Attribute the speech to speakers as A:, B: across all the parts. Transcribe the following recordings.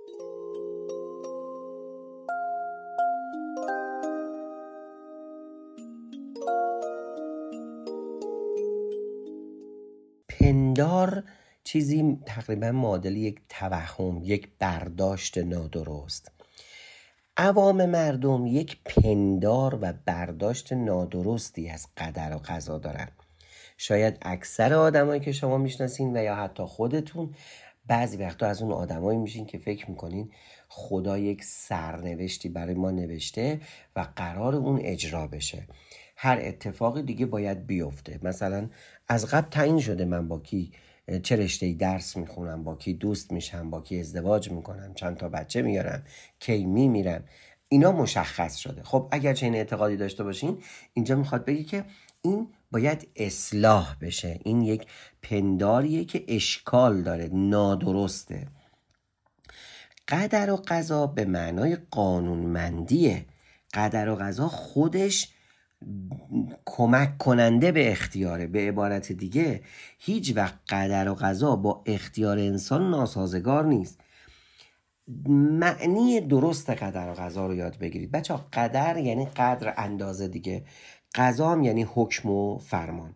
A: پندار چیزی تقریبا معادل یک توهم، یک برداشت نادرست. عوام مردم یک پندار و برداشت نادرستی از قدر و قضا دارن. شاید اکثر آدمایی که شما میشناسین و یا حتی خودتون بعضی وقتا از اون آدمایی میشین که فکر میکنین خدا یک سرنوشتی برای ما نوشته و قرار اون اجرا بشه. هر اتفاقی دیگه باید بیفته. مثلا از قبل تعیین شده من با کی چه رشته‌ای درس میخونم، با کی دوست میشم، با کی ازدواج میکنم، چند تا بچه میارم، کی میمیرم. اینا مشخص شده. خب اگر چنین اعتقادی داشته باشین، اینجا میخواد بگی که این باید اصلاح بشه. این یک پنداریه که اشکال داره، نادرسته. قدر و قضا به معنای قانونمندیه. قدر و قضا خودش کمک کننده به اختیاره. به عبارت دیگه هیچ وقت قدر و قضا با اختیار انسان ناسازگار نیست. معنی درست قدر و قضا رو یاد بگیرید بچه ها. قدر یعنی قدر، اندازه دیگه. قضا هم یعنی حکم و فرمان.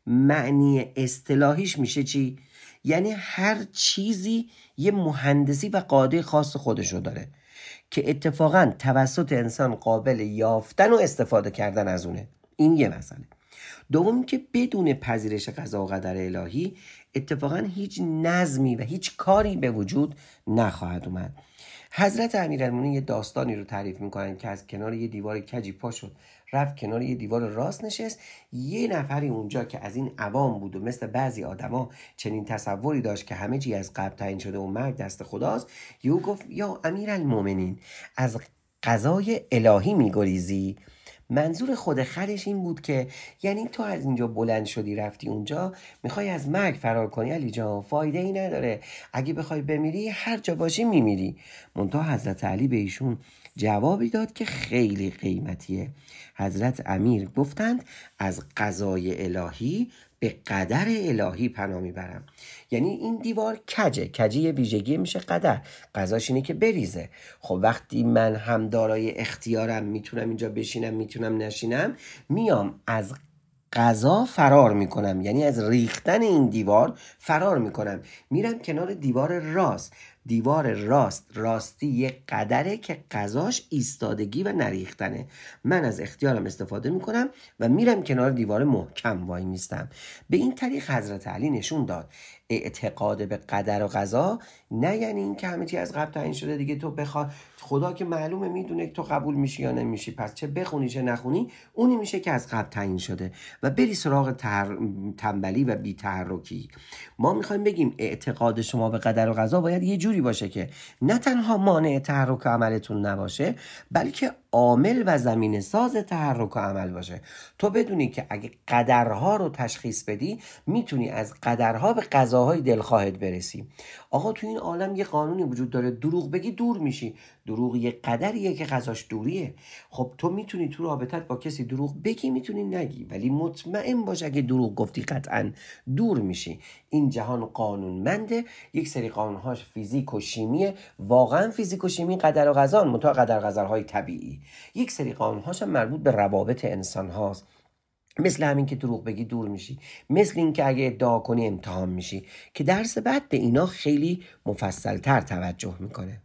A: معنی اصطلاحیش میشه چی؟ یعنی هر چیزی یه مهندسی و قاعده خاص خودشو داره که اتفاقا توسط انسان قابل یافتن و استفاده کردن از اونه. این یه مسئله. دوم که بدون پذیرش قضا و قدر الهی اتفاقا هیچ نظمی و هیچ کاری به وجود نخواهد اومد. حضرت امیرالمومنین یه داستانی رو تعریف میکنن که از کنار یه دیوار کجی پا شد، رفت کنار یه دیوار راست نشست. یه نفری اونجا که از این عوام بود و مثل بعضی آدما چنین تصوری داشت که همه چی از قبل تعیین شده و مرگ دست خداست، یهو گفت یا امیرالمومنین از قضای الهی میگریزی؟ منظور خود خرش این بود که یعنی تو از اینجا بلند شدی رفتی اونجا، میخوای از مرگ فرار کنی علی جان، فایده ای نداره. اگه بخوای بمیری هر جا باشی میمیری. منتها حضرت علی به ایشون جوابی داد که خیلی قیمتیه. حضرت امیر گفتند از قضای الهی به قدر الهی پناه میبرم. یعنی این دیوار کجه یه ویژگی میشه قدر. قضاش اینه که بریزه. خب وقتی من هم دارای اختیارم، میتونم اینجا بشینم میتونم نشینم، میام از قضا فرار میکنم. یعنی از ریختن این دیوار فرار میکنم، میرم کنار دیوار راست. دیوار راستی یک قدره که قضاش ایستادگی و نریختنه. من از اختیارم استفاده میکنم و میرم کنار دیوار محکم وای میستم. به این طریق حضرت علی نشون داد اعتقاد به قدر و قضا نه یعنی این که همه چی از قبل تعیین شده دیگه تو بخواد. خدا که معلومه میدونه تو قبول میشی یا نمیشی، پس چه بخونی چه نخونی اونی میشه که از قبل تعیین شده و بری سراغ تنبلی و بی‌تحرکی. ما میخوایم بگیم اعتقاد شما به قدر و قضا باید یه جوری باشه که نه تنها مانع تحرک عملتون نباشه، بلکه عامل و زمینه ساز تحرک و عمل باشه. تو بدونی که اگه قدرها رو تشخیص بدی میتونی از قدرها به قضاهای دلخواهت برسی. آقا تو این عالم یه قانونی وجود داره، دروغ بگی دور میشی. دروغ یه قدریه که قضاش دوریه. خب تو میتونی تو رابطت با کسی دروغ بگی، میتونی نگی، ولی مطمئن باش اگه دروغ گفتی قطعا دور میشی. این جهان قانونمنده. یک سری قانونهاش فیزیک و شیمیه. واقعا فیزیک و شیمی قدر و قضا، منتها قدر قضاهای طبیعی. یک سری قانونهاش هم مربوط به روابط انسان هاست. مثل همین که دروغ بگی دور میشی، مثل این که اگه ادعا کنی امتحان میشی، که درس بعد به اینا خیلی مفصلتر توجه میکنه.